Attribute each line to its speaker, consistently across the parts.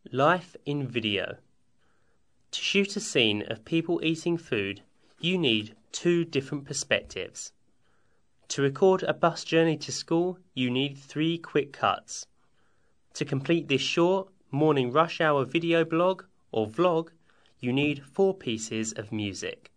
Speaker 1: Life in video. To shoot a scene of people eating food, you need two different perspectives. To record a bus journey to school, you need 3 quick cuts. To complete this short, morning rush hour video blog or vlog, you need 4 pieces of music.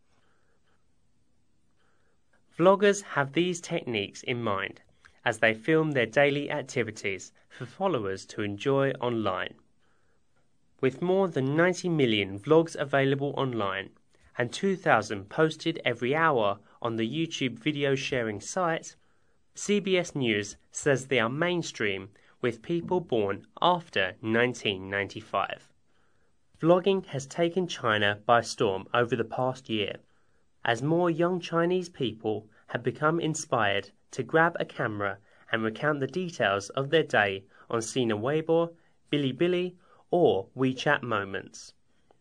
Speaker 1: Vloggers have these techniques in mind as they film their daily activities for followers to enjoy online. With more than 90 million vlogs available online and 2,000 posted every hour on the YouTube video sharing site, CBS News says they are mainstream with people born after 1995. Vlogging has taken China by storm over the past year, as more young Chinese people have become inspired to grab a camera and recount the details of their day on Sina Weibo, Bilibili, or WeChat moments.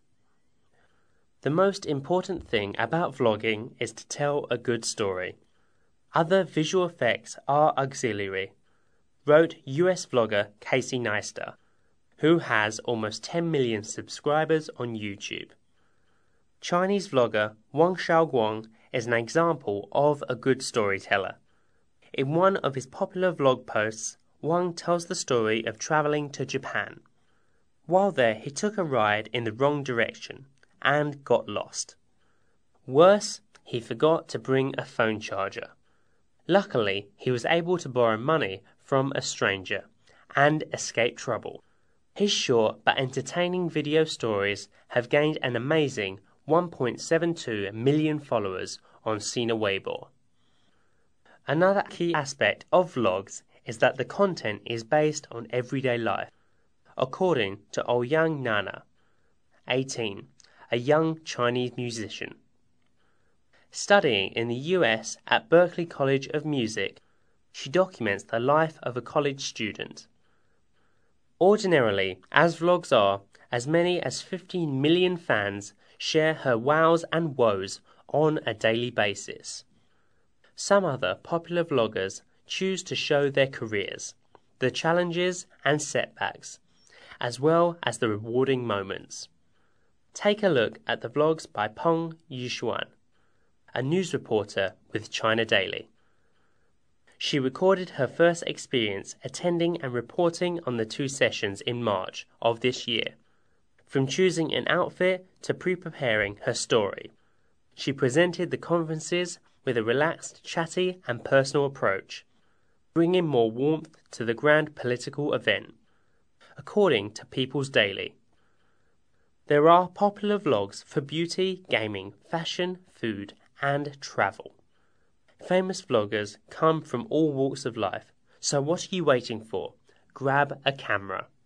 Speaker 1: The most important thing about vlogging is to tell a good story. Other visual effects are auxiliary, wrote US vlogger Casey Neistat, who has almost 10 million subscribers on YouTube. Chinese vlogger Wang Xiaoguang is an example of a good storyteller. In one of his popular vlog posts, Wang tells the story of traveling to Japan. While there, he took a ride in the wrong direction and got lost. Worse, he forgot to bring a phone charger. Luckily, he was able to borrow money from a stranger and escape trouble. His short but entertaining video stories have gained an amazing 1.72 million followers on Sina Weibo. Another key aspect of vlogs is that the content is based on everyday life. According to Ouyang Nana, 18, a young Chinese musician. Studying in the US at Berklee College of Music, she documents the life of a college student. Ordinarily, as vlogs are, as many as 15 million fans share her wows and woes on a daily basis. Some other popular vloggers choose to show their careers, the challenges and setbacks, as well as the rewarding moments. Take a look at the vlogs by Peng Yishuan, a news reporter with China Daily. She recorded her first experience attending and reporting on the 2 sessions in March of this year. From choosing an outfit to pre-preparing her story, she presented the conferences with a relaxed, chatty and personal approach, bringing more warmth to the grand political event. According to People's Daily, there are popular vlogs for beauty, gaming, fashion, food, and travel. Famous vloggers come from all walks of life, so what are you waiting for? Grab a camera.